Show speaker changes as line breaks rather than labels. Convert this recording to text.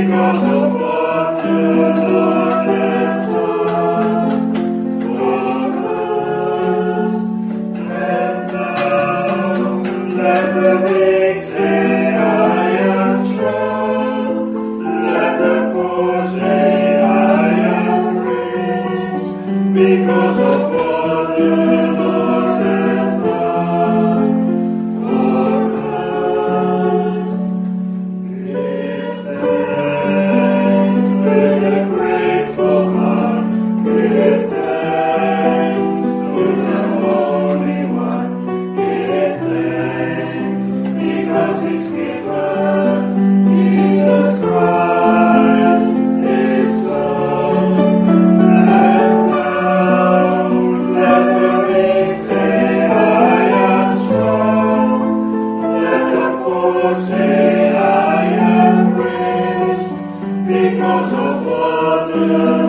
because of what the Lord has done for us. Let the weak say, I am strong. Let the poor say, I am rich, because of what the Lord has done for us. Give thanks with a grateful heart. Give thanks to the Holy One. Give thanks because He's given Jesus Christ, His Son. And now let the weak say, I am strong. Let the poor say, I am rich, because of what the